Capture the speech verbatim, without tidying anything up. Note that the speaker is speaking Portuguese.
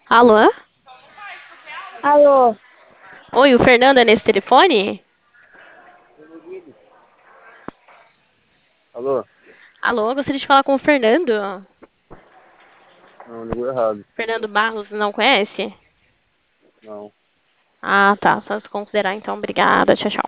Alô? Alô, Oi, o Fernando é nesse telefone? alô? Alô, gostaria de falar com o Fernando. Não, ligou errado. Fernando Barros, não conhece? Não. Ah, tá. Só se considerar, então. Obrigada. Tchau, tchau.